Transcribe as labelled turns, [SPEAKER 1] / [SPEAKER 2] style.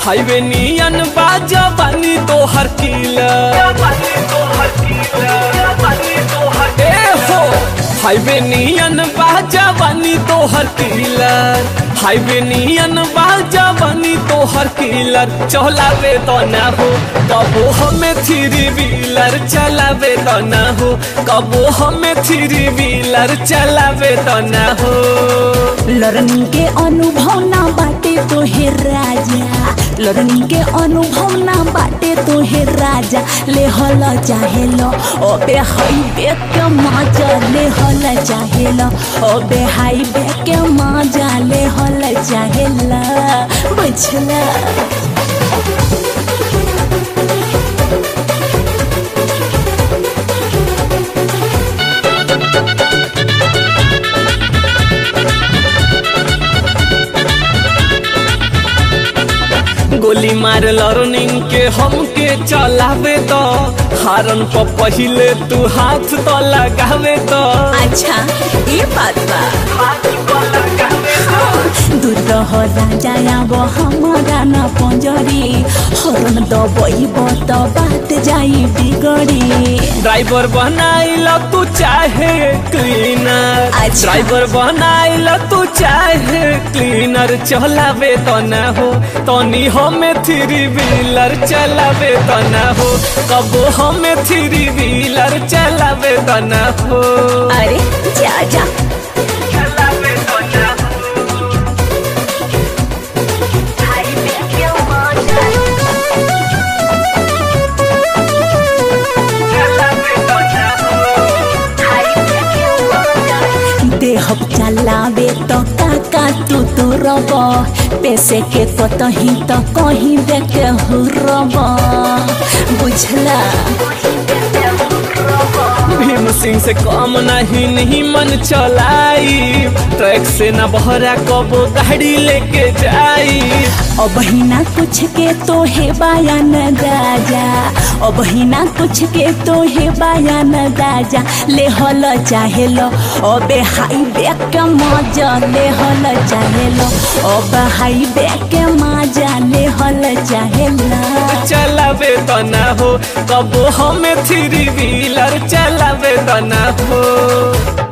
[SPEAKER 1] Highway नियन बाजा बानी तो हर किला ए हो हाईवे नियन बाजा बानी तो हर किलर हाईवे नियन बाजा बानी तो हर किलर चलावे तो ना हो कबो हमें थ्री व्हीलर चलावे तो ना हो कबो हमें थ्री व्हीलर चलावे तो ना हो।
[SPEAKER 2] लर्निंग के अनुभव ना बाटे तो हे राजा लर्निंग के अनुभव ना बाटे तो हे राजा ले हल चाहेलो ओबे हाईवे के मजा ले हल चाहेलो ओबे हाईवे के मजा ले हल चाहेला बुझला।
[SPEAKER 1] गोली मार लर्निंग के हमके चलावे तो हारन पर पहिले तू हाथ तो लगावे तो।
[SPEAKER 2] अच्छा ये बात बा दूर रह राजा आब हमारा न पंजरी हरन दबईब तो बात जाई बिगड़ी।
[SPEAKER 1] ड्राइवर बनाइल तू चाहे क्लीनर
[SPEAKER 2] अच्छा।
[SPEAKER 1] ड्राइवर बनाइल तू चाहे क्लीनर चलावे तो ना हो तनी हमें थ्री व्हीलर चलावे तो ना हो कबो हमें थ्री व्हीलर चलावे तो ना हो।
[SPEAKER 2] अरे जा जा
[SPEAKER 1] चलावे तो ना हो
[SPEAKER 2] देह चलावे तो काका तू तो रब पैसे के कतही तो कहीं देखे हुरब बुझला।
[SPEAKER 1] भीम सिंह से कम नहीं मन चलाई ट्रैक से न बहरा कबो गाड़ी लेके जाई।
[SPEAKER 2] अब ही ना कुछ के तो है बयान राजा अब ही ना कुछ के तो है बयान राजा ले हल चाहेलो अबे हाईवे के मजा ले हल चाहेलो अब हाईवे के मजा ले हल चाहेला।
[SPEAKER 1] चलावे तो ना हो कबो हमें थ्री व्हीलर चलावे तो ना हो।